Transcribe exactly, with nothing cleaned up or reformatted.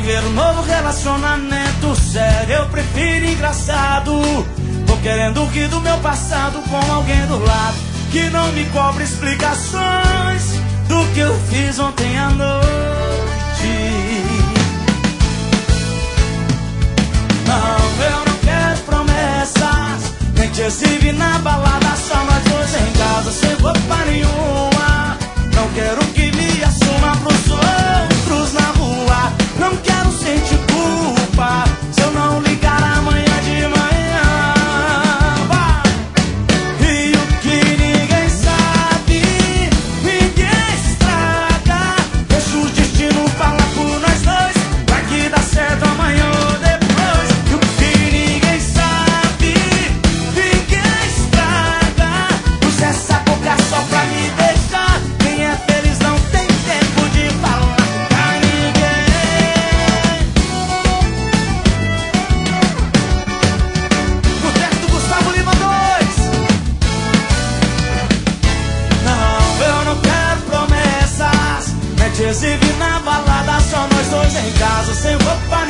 viver um novo relacionamento sério, eu prefiro engraçado. Tô querendo rir do meu passado com alguém do lado que não me cobre explicações do que eu fiz ontem à noite. Não, eu não quero promessas, nem te exibe na balada, só nós dois em casa, sem roupa nenhuma. Não quero que me assuma pros outros na rua. Não quero sentir culpa se eu não ligar amanhã de manhã. Vai! E o que ninguém sabe, ninguém estraga. Deixa o destino falar por nós dois, vai que dá certo amanhã ou depois. E o que ninguém sabe, ninguém estraga. Usa essa boca só pra me deixar. Quem é feliz não tem tempo de falar pra ninguém. Boteco do Gustavo Lima dois. Não, eu não quero promessas, nem te exibir na balada, só nós dois em casa, sem roupa